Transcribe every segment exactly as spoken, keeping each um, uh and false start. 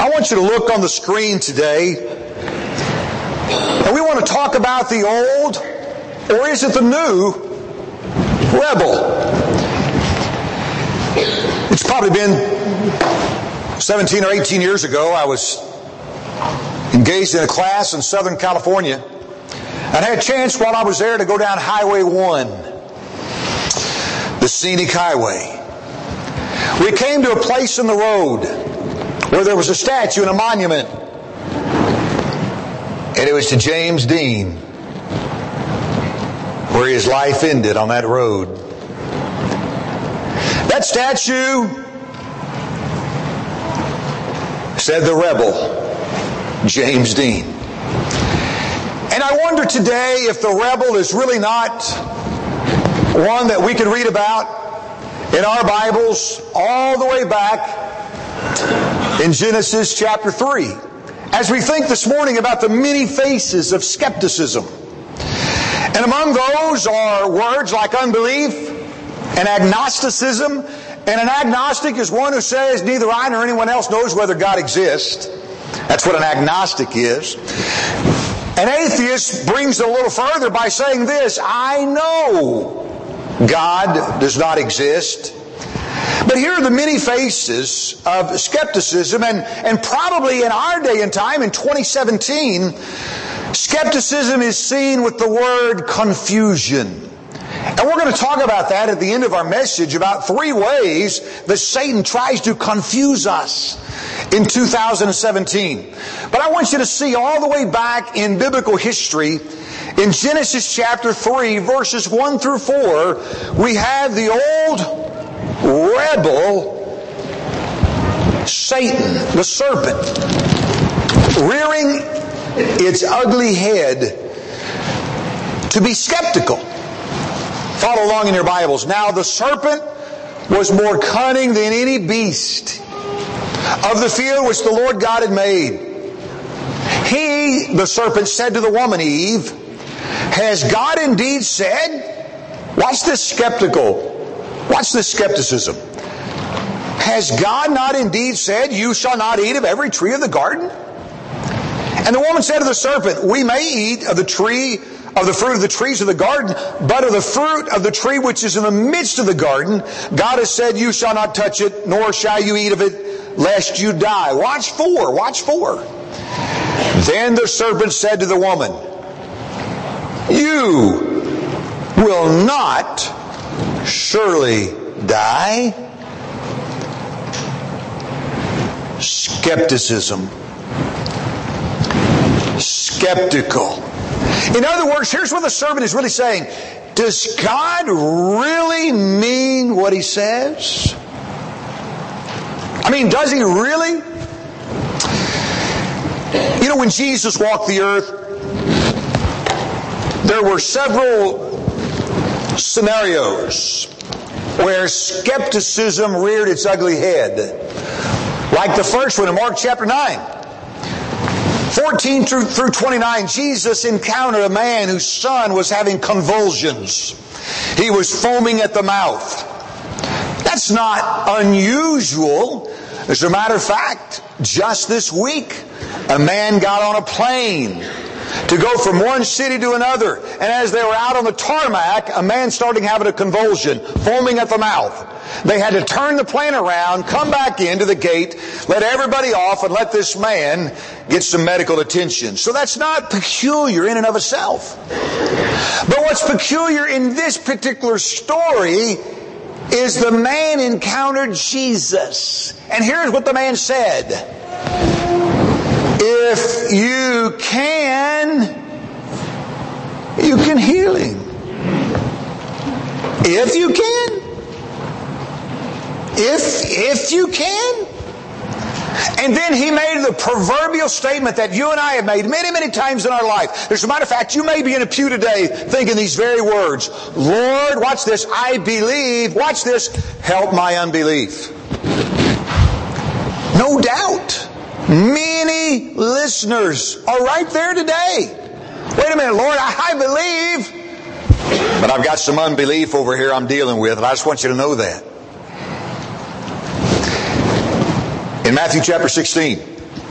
I want you to look on the screen today, and we want to talk about the old, or is it the new, rebel. It's probably been seventeen or eighteen years ago. I was engaged in a class in Southern California. I had a chance while I was there to go down Highway one, the scenic highway. We came to a place in the road where there was a statue and a monument. And it was to James Dean, where his life ended on that road. That statue said the rebel, James Dean. And I wonder today if the rebel is really not one that we can read about in our Bibles all the way back in Genesis chapter three. As we think this morning about the many faces of skepticism. And among those are words like unbelief and agnosticism. And an agnostic is one who says neither I nor anyone else knows whether God exists. That's what an agnostic is. An atheist brings it a little further by saying this: I know God does not exist. But here are the many faces of skepticism, and, and probably in our day and time, in twenty seventeen, skepticism is seen with the word confusion. And we're going to talk about that at the end of our message, about three ways that Satan tries to confuse us in two thousand seventeen. But I want you to see all the way back in biblical history, in Genesis chapter three, verses one through four, we have the old rebel Satan, the serpent, rearing its ugly head to be skeptical. Follow along in your Bibles. Now the serpent was more cunning than any beast of the field which the Lord God had made. He, the serpent, said to the woman Eve, has God indeed said? Watch this skeptical. Watch this skepticism. Has God not indeed said, you shall not eat of every tree of the garden? And the woman said to the serpent, we may eat of the tree, of the fruit of the trees of the garden, but of the fruit of the tree which is in the midst of the garden, God has said, you shall not touch it, nor shall you eat of it, lest you die. Watch four, watch four. Then the serpent said to the woman, you will not surely die. Skepticism. Skeptical. In other words, here's what the serpent is really saying. Does God really mean what He says? I mean, does He really? You know, when Jesus walked the earth, there were several scenarios where skepticism reared its ugly head. Like the first one in Mark chapter nine. fourteen through twenty-nine, Jesus encountered a man whose son was having convulsions. He was foaming at the mouth. That's not unusual. As a matter of fact, just this week, a man got on a plane to go from one city to another. And as they were out on the tarmac, a man started having a convulsion, foaming at the mouth. They had to turn the plane around, come back into the gate, let everybody off, and let this man get some medical attention. So that's not peculiar in and of itself. But what's peculiar in this particular story is the man encountered Jesus. And here's what the man said. If you can, you can heal him. If you can. If, if you can. And then he made the proverbial statement that you and I have made many, many times in our life. As a matter of fact, you may be in a pew today thinking these very words. Lord, watch this, I believe. Watch this, help my unbelief. No doubt. Many listeners are right there today. Wait a minute, Lord, I believe, but I've got some unbelief over here I'm dealing with, and I just want you to know that. In Matthew chapter sixteen,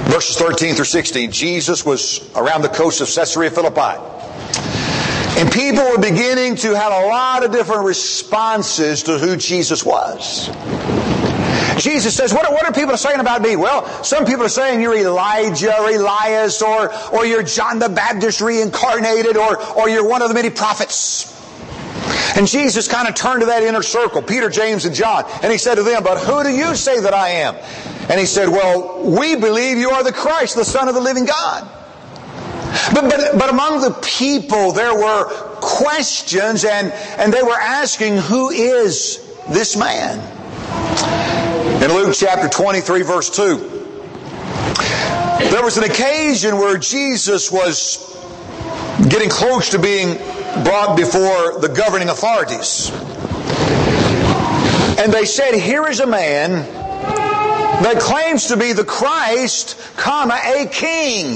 Verses thirteen through sixteen, Jesus was around the coast of Caesarea Philippi. And people were beginning to have a lot of different responses to who Jesus was. Jesus says, what are, what are people saying about me? Well, some people are saying you're Elijah or Elias or, or you're John the Baptist reincarnated or, or you're one of the many prophets. And Jesus kind of turned to that inner circle, Peter, James, and John, and He said to them, but who do you say that I am? And He said, well, we believe you are the Christ, the Son of the living God. But, but, but among the people there were questions and, and they were asking, who is this man? In Luke chapter twenty-three verse two, there was an occasion where Jesus was getting close to being brought before the governing authorities. And they said, here is a man that claims to be the Christ, comma, a king.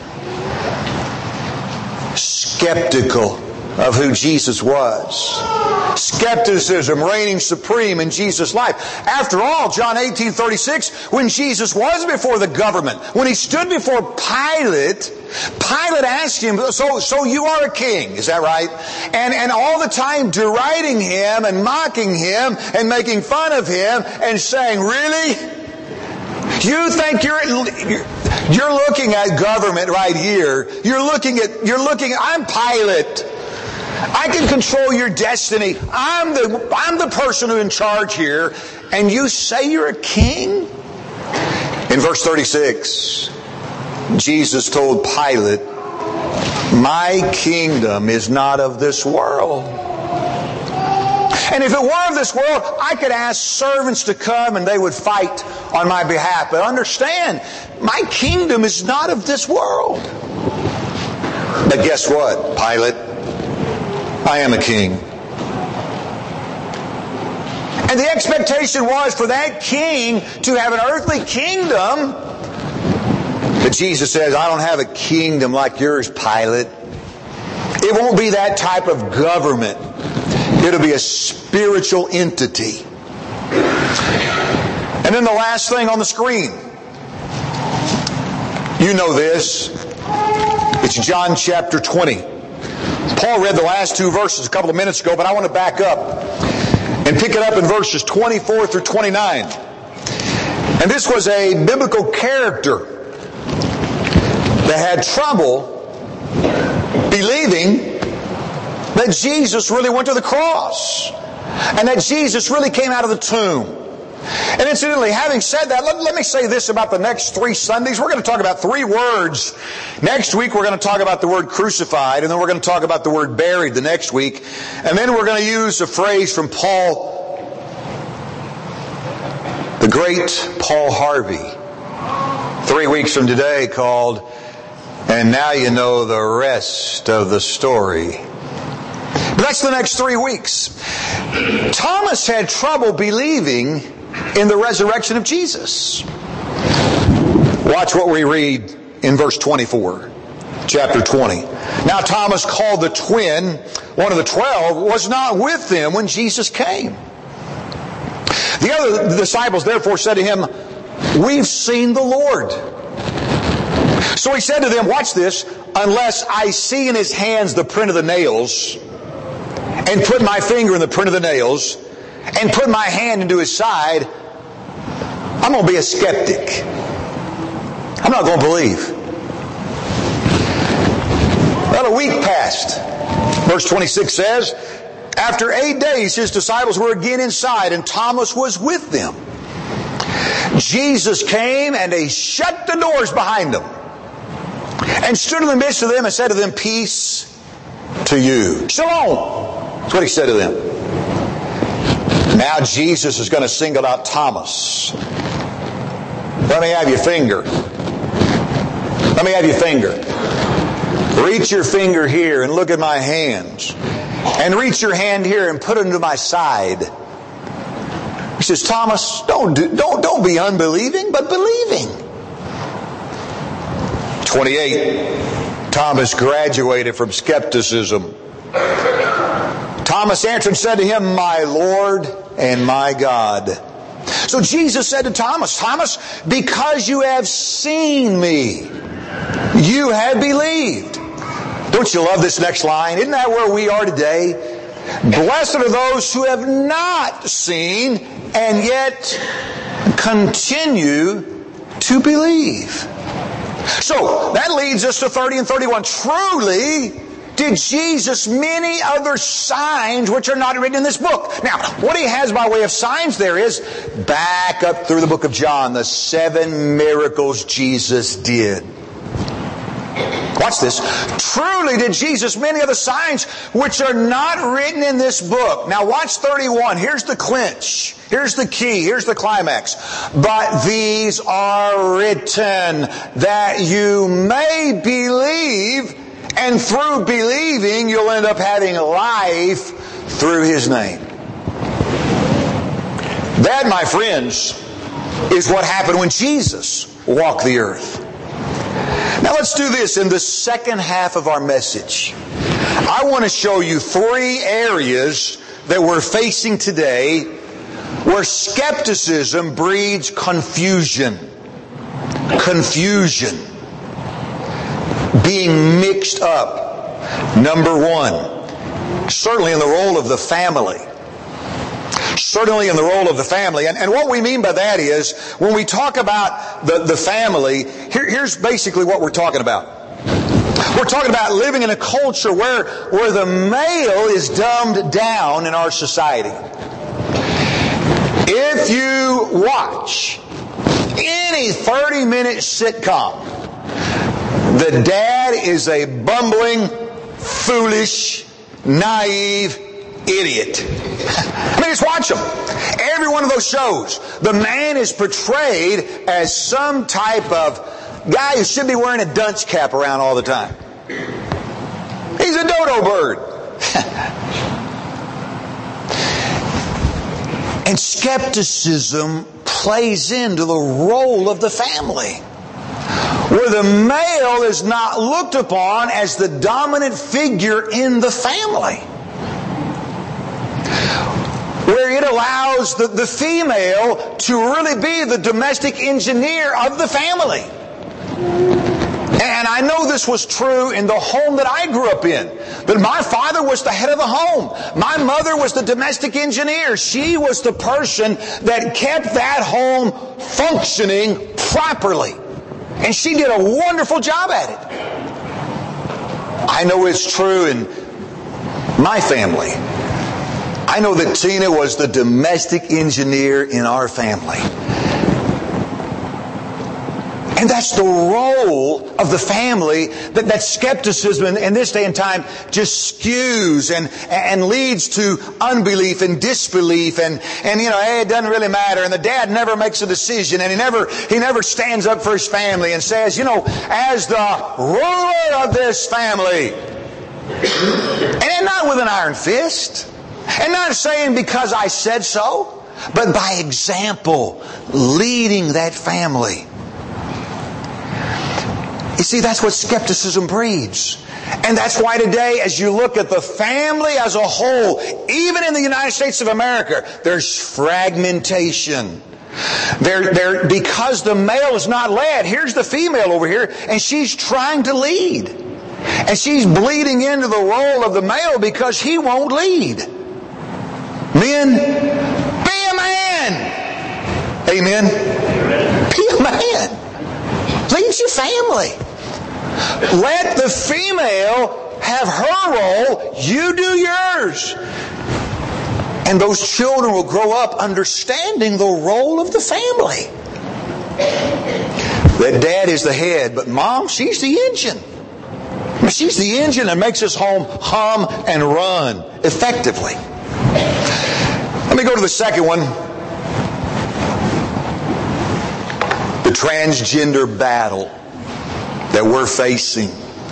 Skeptical of who Jesus was. Skepticism reigning supreme in Jesus' life. After all, John eighteen thirty-six, when Jesus was before the government, when He stood before Pilate, Pilate asked Him, so, so you are a king, is that right? And, and all the time deriding Him and mocking Him and making fun of Him and saying, really? You think you're, you're looking at government right here. You're looking at, you're looking, I'm Pilate. I can control your destiny. I'm the, I'm the person who's in charge here. And you say you're a king? In verse thirty-six, Jesus told Pilate, my kingdom is not of this world. And if it were of this world, I could ask servants to come and they would fight on my behalf. But understand, my kingdom is not of this world. But guess what, Pilate? I am a king. And the expectation was for that king to have an earthly kingdom. But Jesus says, I don't have a kingdom like yours, Pilate. It won't be that type of government. It'll be a spiritual entity. And then the last thing on the screen. You know this. It's John chapter twenty. Paul read the last two verses a couple of minutes ago, but I want to back up and pick it up in verses twenty-four through twenty-nine. And this was a biblical character that had trouble believing that Jesus really went to the cross and that Jesus really came out of the tomb. And incidentally, having said that, let, let me say this about the next three Sundays. We're going to talk about three words. Next week we're going to talk about the word crucified, and then we're going to talk about the word buried the next week. And then we're going to use a phrase from Paul, the great Paul Harvey, three weeks from today called, And Now You Know the Rest of the Story. But that's the next three weeks. Thomas had trouble believing in the resurrection of Jesus. Watch what we read in verse twenty-four, chapter twenty. Now Thomas, called the twin, one of the twelve, was not with them when Jesus came. The other disciples therefore said to him, we've seen the Lord. So he said to them, watch this, unless I see in his hands the print of the nails, and put my finger in the print of the nails, and put my hand into his side, I'm going to be a skeptic. I'm not going to believe. Well, a week passed. Verse twenty-six says, after eight days his disciples were again inside, and Thomas was with them. Jesus came, and they shut the doors behind them, and stood in the midst of them, and said to them, peace to you. Shalom. That's what he said to them. Now Jesus is going to single out Thomas. Let me have your finger. Let me have your finger. Reach your finger here and look at my hands. And reach your hand here and put it into my side. He says, Thomas, don't, do, don't, don't be unbelieving, but believing. twenty-eight. Thomas graduated from skepticism. Thomas answered and said to him, my Lord and my God. So Jesus said to Thomas, Thomas, because you have seen me, you have believed. Don't you love this next line? Isn't that where we are today? Blessed are those who have not seen and yet continue to believe. So that leads us to thirty and thirty-one. Truly did Jesus many other signs which are not written in this book. Now, what he has by way of signs there is, back up through the book of John, the seven miracles Jesus did. Watch this. Truly did Jesus many other signs which are not written in this book. Now watch thirty-one. Here's the clinch. Here's the key. Here's the climax. But these are written that you may believe, and through believing you'll end up having life through His name. That, my friends, is what happened when Jesus walked the earth. Now let's do this in the second half of our message. I want to show you three areas that we're facing today where skepticism breeds confusion. Confusion. Being mixed up. Number one, certainly in the role of the family. Certainly in the role of the family. And, and what we mean by that is, when we talk about the, the family, here, here's basically what we're talking about. We're talking about living in a culture where, where the male is dumbed down in our society. If you watch any thirty-minute sitcom, the dad is a bumbling, foolish, naive idiot. I mean, just watch them. Every one of those shows, the man is portrayed as some type of guy who should be wearing a dunce cap around all the time. He's a dodo bird. And skepticism plays into the role of the family, where the male is not looked upon as the dominant figure in the family, where it allows the, the female to really be the domestic engineer of the family. And I know this was true in the home that I grew up in. That my father was the head of the home. My mother was the domestic engineer. She was the person that kept that home functioning properly. And she did a wonderful job at it. I know it's true in my family. I know that Tina was the domestic engineer in our family. And that's the role of the family that, that skepticism in, in this day and time just skews and, and leads to unbelief and disbelief and, and you know, hey, it doesn't really matter. And the dad never makes a decision, and he never he never stands up for his family and says, you know, as the ruler of this family. And not with an iron fist. And not saying because I said so, but by example, leading that family. You see, that's what skepticism breeds. And that's why today, as you look at the family as a whole, even in the United States of America, there's fragmentation. There, there, because the male is not led. Here's the female over here, and she's trying to lead. And she's bleeding into the role of the male because he won't lead. Men, be a man. Amen. Be a man. Lead your family. Let the female have her role. You do yours. And those children will grow up understanding the role of the family. That dad is the head, but mom, she's the engine. She's the engine that makes this home hum and run effectively. Let me go to the second one. The transgender battle that we're facing.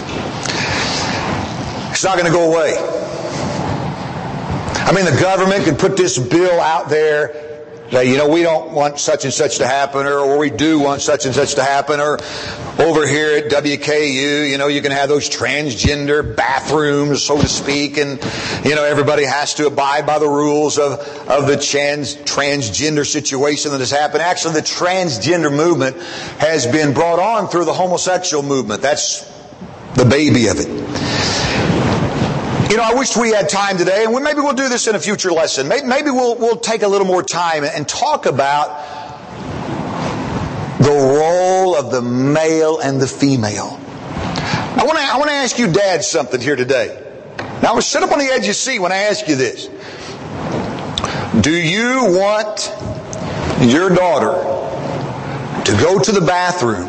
It's not going to go away. I mean, the government can put this bill out there say, you know, we don't want such and such to happen, or, or we do want such and such to happen, or over here at W K U, you know, you can have those transgender bathrooms, so to speak, and, you know, everybody has to abide by the rules of, of the trans, transgender situation that has happened. Actually, the transgender movement has been brought on through the homosexual movement. That's the baby of it. You know, I wish we had time today, and maybe we'll do this in a future lesson. Maybe we'll, we'll take a little more time and talk about the role of the male and the female. I want to I want to ask you dads something here today. Now, I'm going to sit up on the edge of your seat when I ask you this. Do you want your daughter to go to the bathroom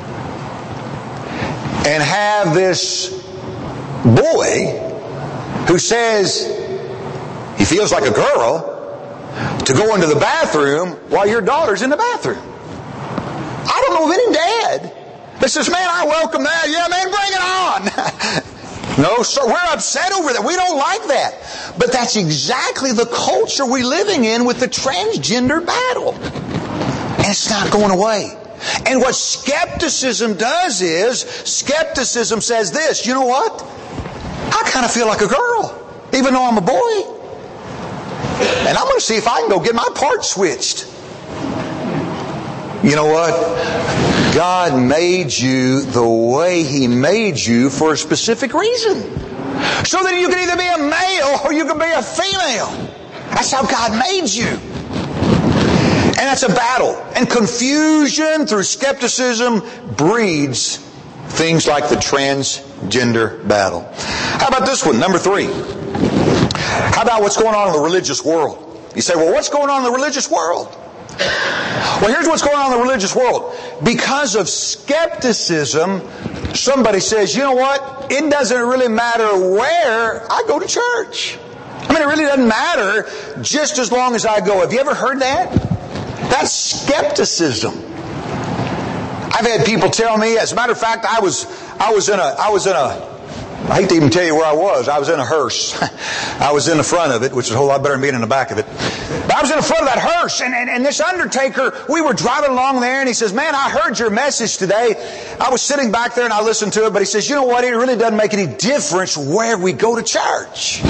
and have this boy who says he feels like a girl to go into the bathroom while your daughter's in the bathroom? I don't know of any dad that says, man, I welcome that. Yeah, man, bring it on. No, sir, we're upset over that. We don't like that. But that's exactly the culture we're living in with the transgender battle. And it's not going away. And what skepticism does is, skepticism says this, you know what? I kind of feel like a girl, even though I'm a boy. And I'm going to see if I can go get my part switched. You know what? God made you the way He made you for a specific reason. So that you can either be a male or you can be a female. That's how God made you. And that's a battle. And confusion through skepticism breeds things like the transgender battle. How about this one? Number three. How about what's going on in the religious world? You say, well, what's going on in the religious world? Well, here's what's going on in the religious world. Because of skepticism, somebody says, you know what? It doesn't really matter where I go to church. I mean, it really doesn't matter just as long as I go. Have you ever heard that? That's skepticism. I've had people tell me, as a matter of fact, I was I was in a I was in a I hate to even tell you where I was. I was in a hearse. I was in the front of it, which is a whole lot better than being in the back of it. But I was in the front of that hearse, and, and, and this undertaker, we were driving along there, and he says, man, I heard your message today. I was sitting back there, and I listened to it, but he says, you know what? It really doesn't make any difference where we go to church.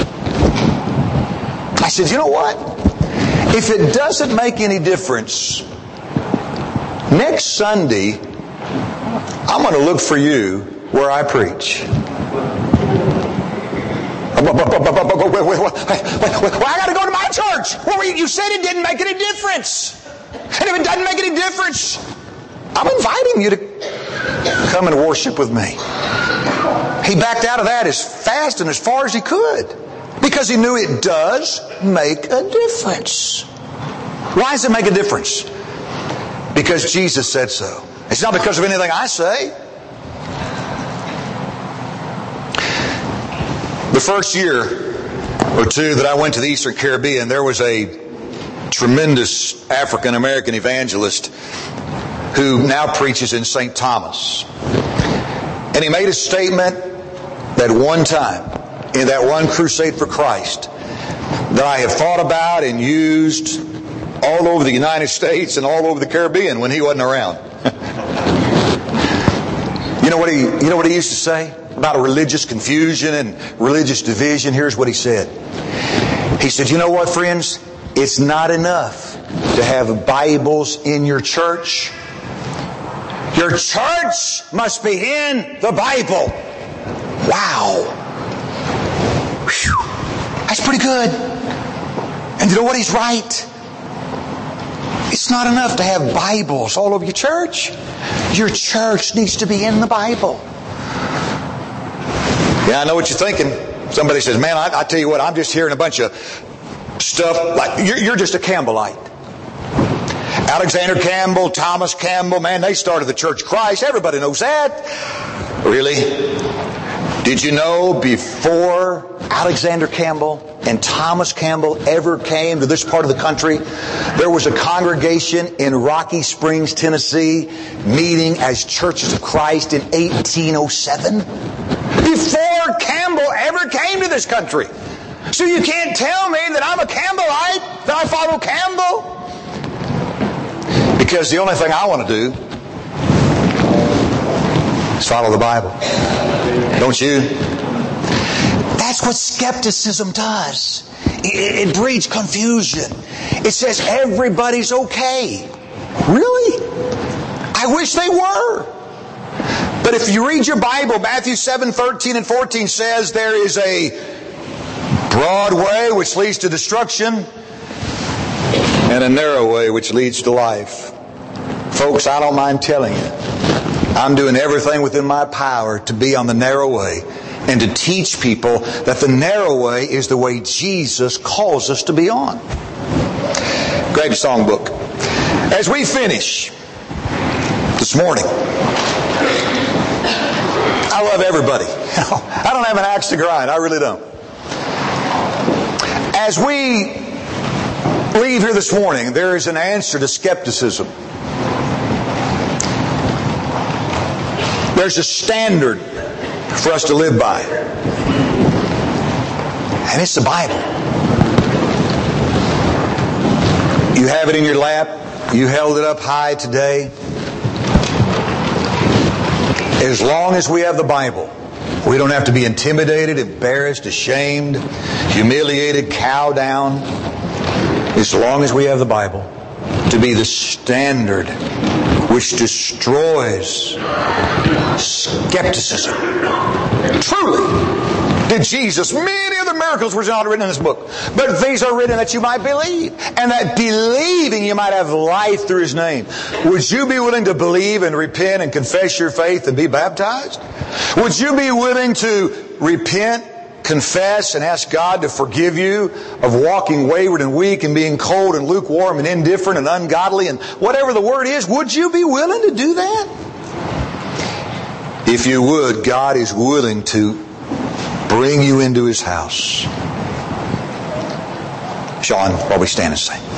I said, you know what? If it doesn't make any difference, next Sunday, I'm going to look for you where I preach. Well, I got to go to my church. Well, you said it didn't make any difference. And if it doesn't make any difference, I'm inviting you to come and worship with me. He backed out of that as fast and as far as he could. Because he knew it does make a difference. Why does it make a difference? Because Jesus said so. It's not because of anything I say. The first year or two that I went to the Eastern Caribbean, there was a tremendous African American evangelist who now preaches in Saint Thomas. And he made a statement that one time, in that one crusade for Christ, that I have thought about and used all over the United States and all over the Caribbean when he wasn't around. You know what he, you know what he used to say about religious confusion and religious division? Here's what he said. He said, you know what, friends? It's not enough to have Bibles in your church. Your church must be in the Bible. Wow. Whew. That's pretty good. And you know what? He's right. It's not enough to have Bibles all over your church. Your church needs to be in the Bible. Yeah, I know what you're thinking. Somebody says, man, I, I tell you what, I'm just hearing a bunch of stuff like, you're, you're just a Campbellite. Alexander Campbell, Thomas Campbell, man, they started the Church of Christ. Everybody knows that. Really? Did you know before Alexander Campbell and Thomas Campbell ever came to this part of the country, there was a congregation in Rocky Springs, Tennessee, meeting as Churches of Christ in eighteen oh seven? Before Campbell ever came to this country. So you can't tell me that I'm a Campbellite, that I follow Campbell. Because the only thing I want to do is follow the Bible. Don't you? That's what skepticism does. It, it breeds confusion. It says everybody's okay. Really? I wish they were. But if you read your Bible, Matthew seven, thirteen and fourteen says there is a broad way which leads to destruction and a narrow way which leads to life. Folks, I don't mind telling you, I'm doing everything within my power to be on the narrow way and to teach people that the narrow way is the way Jesus calls us to be on. Greg Songbook. As we finish this morning, I love everybody. I don't have an axe to grind. I really don't. As we leave here this morning, there is an answer to skepticism. There's a standard for us to live by. And it's the Bible. You have it in your lap. You held it up high today. As long as we have the Bible, we don't have to be intimidated, embarrassed, ashamed, humiliated, cowed down. As long as we have the Bible to be the standard which destroys skepticism. Truly, did Jesus, many other miracles were not written in this book, but these are written that you might believe, and that believing you might have life through His name. Would you be willing to believe and repent and confess your faith and be baptized? Would you be willing to repent, confess, and ask God to forgive you of walking wayward and weak and being cold and lukewarm and indifferent and ungodly and whatever the word is? Would you be willing to do that? If you would, God is willing to bring you into His house. Sean, while we stand and sing.